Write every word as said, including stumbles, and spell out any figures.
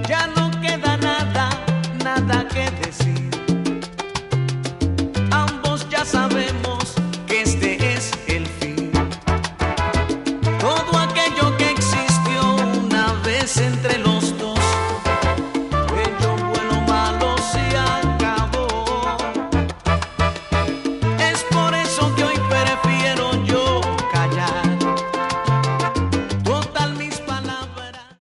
ya no queda nada, nada que decir. Ambos ya sabemos que este es el fin. Todo aquello que existió una vez entre